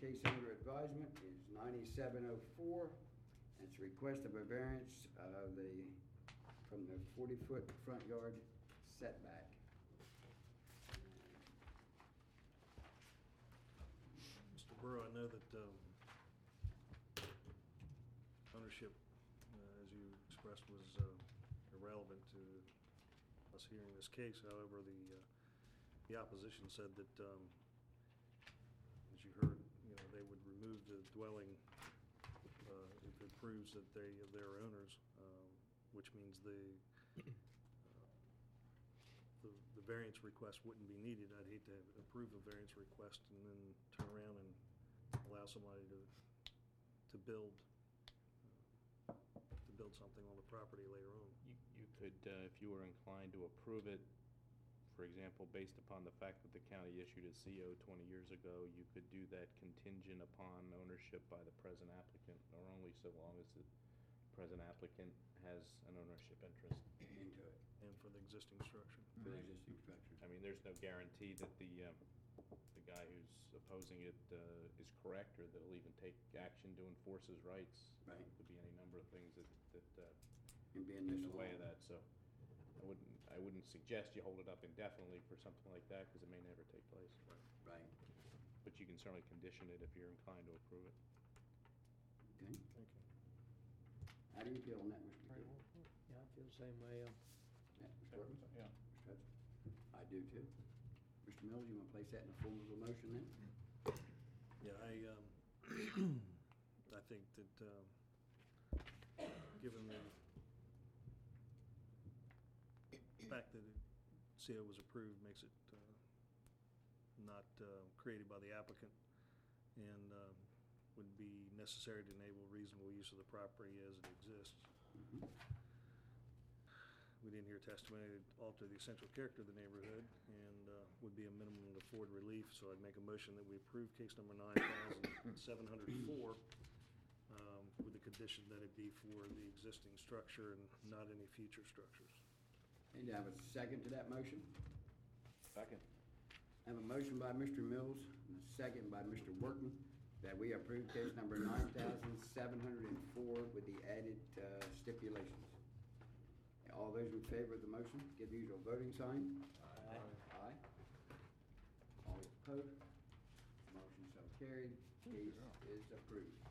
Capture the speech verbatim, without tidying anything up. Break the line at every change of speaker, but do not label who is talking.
case under advisement is ninety-seven oh four. It's a request of a variance of the, from the forty-foot front yard setback.
Mister Burrow, I know that um, ownership, uh, as you expressed, was uh, irrelevant to us hearing this case. However, the uh, the opposition said that, um, as you heard, you know, they would remove the dwelling uh, if it proves that they they're owners, um, which means the, uh, the the variance request wouldn't be needed. I'd hate to approve a variance request and then turn around and allow somebody to to build uh, to build something on the property later on.
You, you could, uh, if you were inclined to approve it, for example, based upon the fact that the county issued a C O twenty years ago, you could do that contingent upon ownership by the present applicant, or only so long as the present applicant has an ownership interest.
Into it.
And for the existing structure.
For the existing structure.
I mean, there's no guarantee that the, um, the guy who's opposing it uh, is correct, or that he'll even take action to enforce his rights.
Right.
There could be any number of things that, that uh,
And being
in
this
the way of
long.
that, so I wouldn't, I wouldn't suggest you hold it up indefinitely for something like that, because it may never take place.
Right.
But you can certainly condition it if you're inclined to approve it.
Okay.
Thank you.
How do you feel on that, Mister
Very
Gill?
well. Yeah, I feel the same way. uh,
Yeah, Mister Workman?
Yeah.
Mister Hudson? I do too. Mister Mills, you want to place that in the form of a motion then?
Yeah, I, um, I think that, um, given the fact that the C O was approved makes it, uh, not, uh, created by the applicant, and, um, would be necessary to enable reasonable use of the property as it exists.
Mhm.
We didn't hear testimony that alter the essential character of the neighborhood, and uh, would be a minimum to afford relief, so I'd make a motion that we approve case number nine thousand seven hundred four um, with the condition that it be for the existing structure and not any future structures.
And do I have a second to that motion?
Second.
I have a motion by Mister Mills and a second by Mister Workman that we approve case number nine thousand seven hundred four with the added uh, stipulations. All those in favor of the motion, give the usual voting sign.
Aye.
Aye. All opposed? Motion so carried. Case is approved.